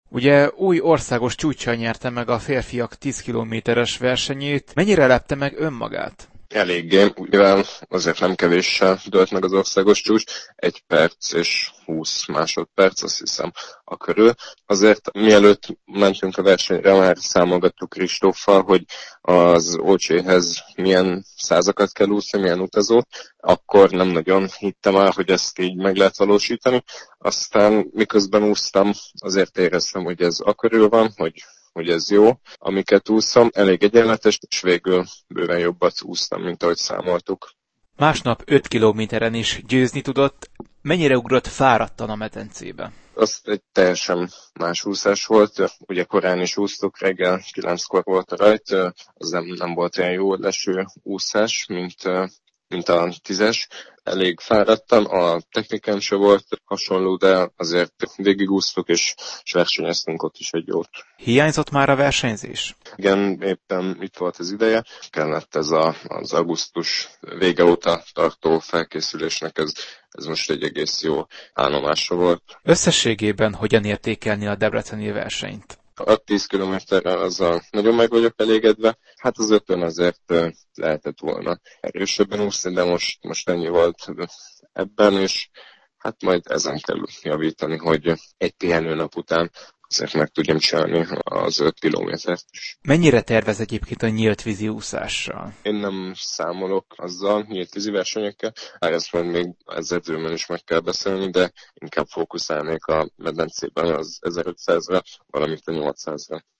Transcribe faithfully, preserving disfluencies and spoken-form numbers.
Ugye új országos csúccsal nyerte meg a férfiak tíz kilométeres versenyét. Mennyire lepte meg önmagát? Eléggé, mivel azért nem kevéssel dőlt meg az országos csúcs, egy perc és húsz másodperc, azt hiszem, a körül. Azért mielőtt mentünk a versenyre, már számolgattuk Kristóffal, hogy az Olcséhez milyen százakat kell úszni, milyen utazót, akkor nem nagyon hittem el, hogy ezt így meg lehet valósítani. Aztán miközben úsztam, azért éreztem, hogy ez a körül van, hogy hogy ez jó, amiket úszom, elég egyenletes, és végül bőven jobbat úsztam, mint ahogy számoltuk. Másnap öt kilométeren is győzni tudott. Mennyire ugrott fáradtan a medencébe? Az egy teljesen más úszás volt. Ugye korán is úsztuk, reggel kilenckor volt a rajt, az nem, nem volt olyan jó leső úszás, mint, mint a tízes. Elég fáradtam, a technikám se volt hasonló, de azért végigúsztuk, és, és versenyeztünk ott is egy jót. Hiányzott már a versenyzés? Igen, éppen itt volt az ideje. Kellett ez a, az augusztus vége óta tartó felkészülésnek, ez, ez most egy egész jó állomása volt. Összességében hogyan értékelni a debreceni versenyt? A tíz kilométerrel azzal nagyon meg vagyok elégedve. Hát az ötön azért lehetett volna erősebben úszni, de most, most ennyi volt ebben, és hát majd ezen kell javítani, hogy egy pihenőnap után azért meg tudjam csinálni az öt kilométert is. Mennyire tervez egyébként a nyílt vízi úszással? Én nem számolok azzal, nyílt vízi versenyekkel, hát ezt majd még az edzőmmel is meg kell beszélni, de inkább fókuszálnék a medencében az ezerötszázra, valamint a nyolcszázra.